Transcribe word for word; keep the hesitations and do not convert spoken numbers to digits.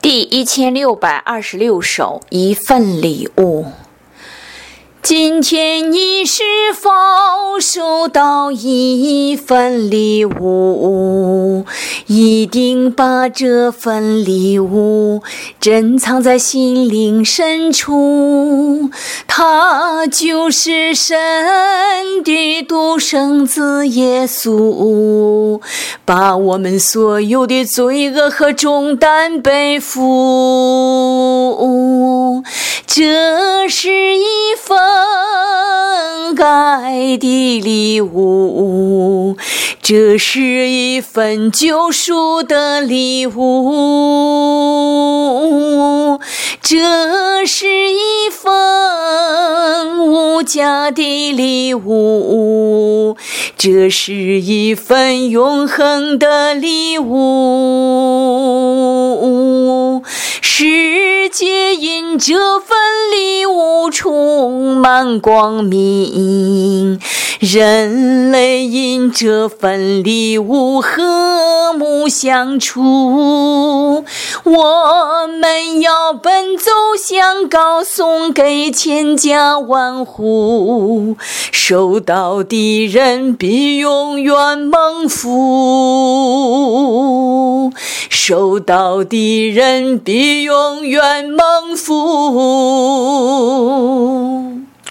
第一千六百二十六首，一份礼物。今天你是否收到一份礼物？一定把这份礼物珍藏在心灵深处，它就是神的独生子耶稣，把我们所有的罪恶和重担背负。这是一份爱的礼物，这是一份救赎的礼物，这是一份无价的礼物，这是一份永恒的礼物。世界因这份礼物充满光明，人类因这份礼物和睦相处。我们要奔走相告，送给千家万户，收到的人必永远蒙福，收到的人必永远蒙福。